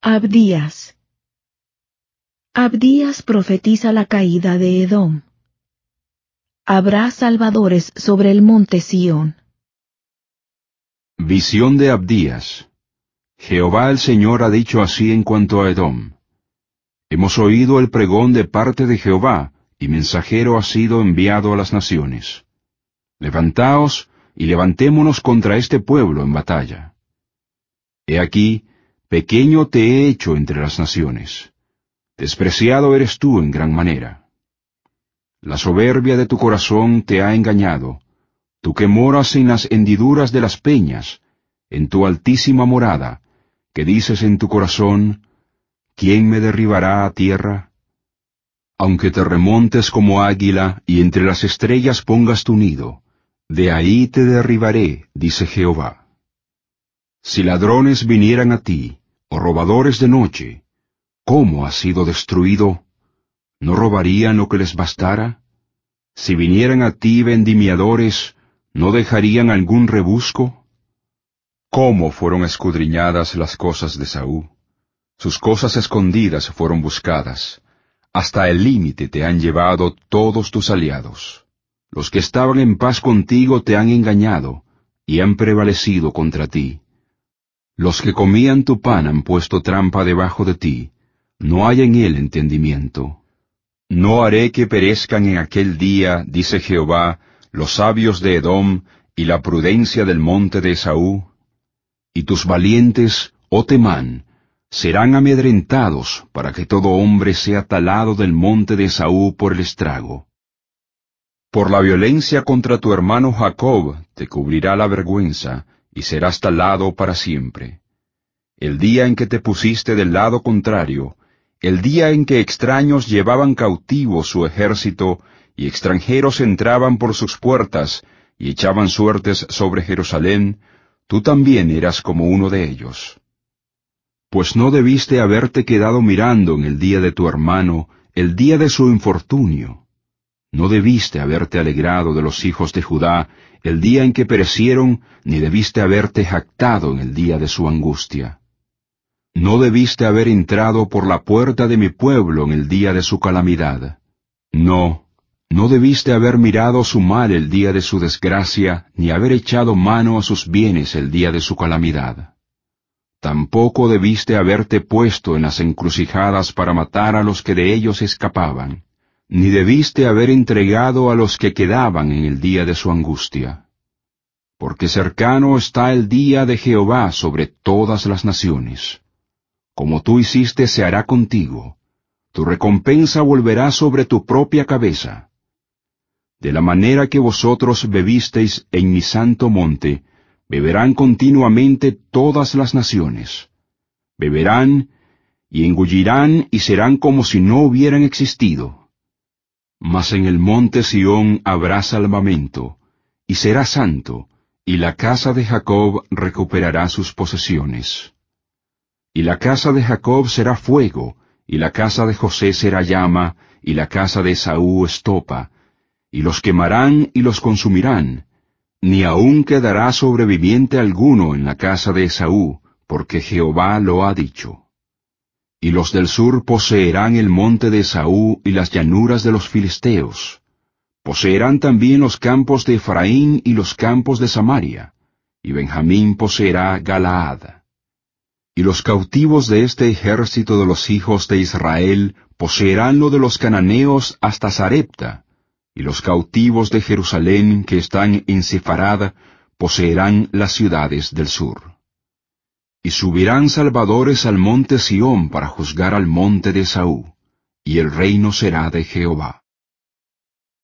Abdías. Abdías profetiza la caída de Edom. Habrá salvadores sobre el monte Sión. Visión de Abdías. Jehová el Señor ha dicho así en cuanto a Edom. Hemos oído el pregón de parte de Jehová, y mensajero ha sido enviado a las naciones. Levantaos y levantémonos contra este pueblo en batalla. He aquí, pequeño te he hecho entre las naciones. Despreciado eres tú en gran manera. La soberbia de tu corazón te ha engañado, tú que moras en las hendiduras de las peñas, en tu altísima morada, que dices en tu corazón, ¿quién me derribará a tierra? Aunque te remontes como águila y entre las estrellas pongas tu nido, de ahí te derribaré, dice Jehová. Si ladrones vinieran a ti, o robadores de noche, ¿cómo has sido destruido? ¿No robarían lo que les bastara? Si vinieran a ti vendimiadores, ¿no dejarían algún rebusco? ¿Cómo fueron escudriñadas las cosas de Saúl? Sus cosas escondidas fueron buscadas. Hasta el límite te han llevado todos tus aliados. Los que estaban en paz contigo te han engañado, y han prevalecido contra ti. Los que comían tu pan han puesto trampa debajo de ti, no hay en él entendimiento. No haré que perezcan en aquel día, dice Jehová, los sabios de Edom y la prudencia del monte de Esaú. Y tus valientes, oh Temán, serán amedrentados para que todo hombre sea talado del monte de Esaú por el estrago. Por la violencia contra tu hermano Jacob te cubrirá la vergüenza, y serás talado para siempre. El día en que te pusiste del lado contrario, el día en que extraños llevaban cautivo su ejército, y extranjeros entraban por sus puertas, y echaban suertes sobre Jerusalén, tú también eras como uno de ellos. Pues no debiste haberte quedado mirando en el día de tu hermano, el día de su infortunio. No debiste haberte alegrado de los hijos de Judá, el día en que perecieron, ni debiste haberte jactado en el día de su angustia. No debiste haber entrado por la puerta de mi pueblo en el día de su calamidad. No debiste haber mirado su mal el día de su desgracia, ni haber echado mano a sus bienes el día de su calamidad. Tampoco debiste haberte puesto en las encrucijadas para matar a los que de ellos escapaban, ni debiste haber entregado a los que quedaban en el día de su angustia. Porque cercano está el día de Jehová sobre todas las naciones. Como tú hiciste se hará contigo, tu recompensa volverá sobre tu propia cabeza. De la manera que vosotros bebisteis en mi santo monte, beberán continuamente todas las naciones. Beberán y engullirán y serán como si no hubieran existido. Mas en el monte Sión habrá salvamento, y será santo, y la casa de Jacob recuperará sus posesiones. Y la casa de Jacob será fuego, y la casa de José será llama, y la casa de Esaú estopa, y los quemarán y los consumirán, ni aun quedará sobreviviente alguno en la casa de Esaú, porque Jehová lo ha dicho. Y los del sur poseerán el monte de Esaú y las llanuras de los filisteos. Poseerán también los campos de Efraín y los campos de Samaria, y Benjamín poseerá Galaad. Y los cautivos de este ejército de los hijos de Israel poseerán lo de los cananeos hasta Sarepta, y los cautivos de Jerusalén que están en Sefarad poseerán las ciudades del sur. Y subirán salvadores al monte Sión para juzgar al monte de Esaú, y el reino será de Jehová.